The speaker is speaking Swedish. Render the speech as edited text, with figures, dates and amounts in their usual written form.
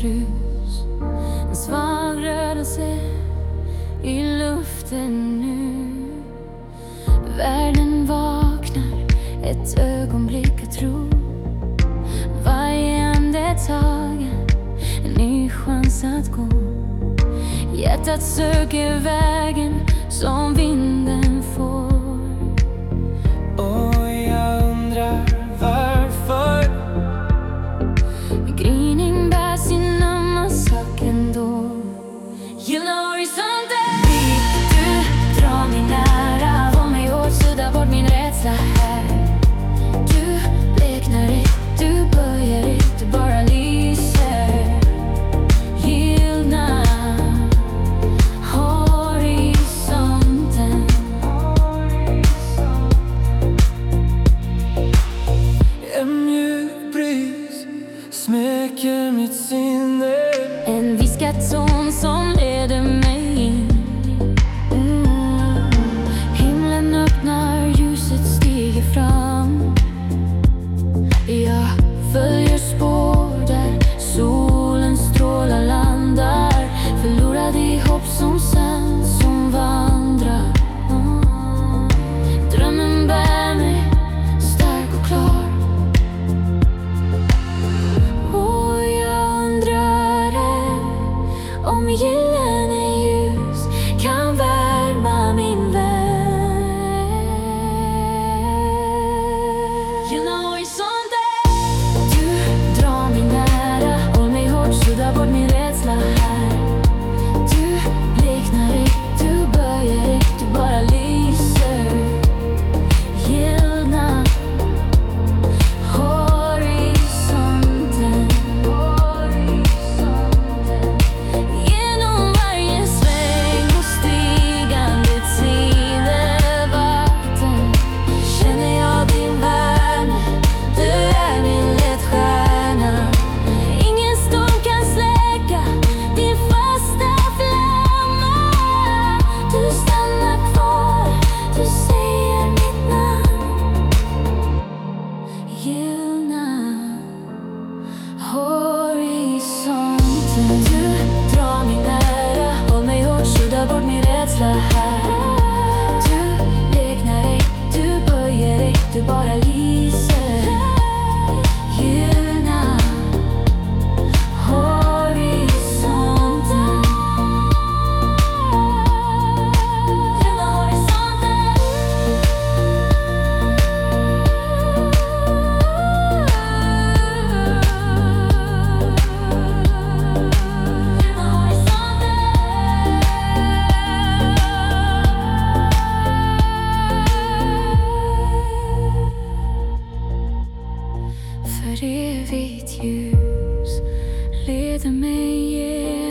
ljus. En svag rörelse i luften nu. Världen vaknar ett ögonblick att tro. Varje andetag en ny chans att gå. Hjärtat söker vägen som vinden får. Och jag undrar varför Gryning bär sin ömma sak ändå. Gilla horisonten. Du drar mig nära, håll mig hårt, sudda bort min rädsla här. Du bleknar dig, du böjer dig, du bara lyser. Gillna horisonten. en mjuk bris smäcker mitt sinne. En viskad ton som leder mig in. Himlen öppnar, ljuset stiger fram. Jag följer spår där solen strålar landar. Förlorad i hopp som sen som vandrar. Drömmen bär mig stark och klar. Och jag undrar om gyllene ljus kan värma min vän. Gilla horisonten. Du drar mig nära, håll mig hårt, sudda bort min rädsla här. Du bleknar dig, du böjer dig, du bara lyser. Gillna horisonten. Genom varje sväng och stigande tidevatten känner jag din värme, du är min ledstjärna. Ingen storm kan släcka din fasta flamma. Du stannar kvar, du säger mitt namn. Gillna horisonten. Du drar mig nära, håll mig hårt, sudda bort min rädsla här. Du bleknar dig, du böjer dig, du bara lyser. Gillna horisonten. Gilla horisonten. Gilla horisonten. För evigt ljus leder mig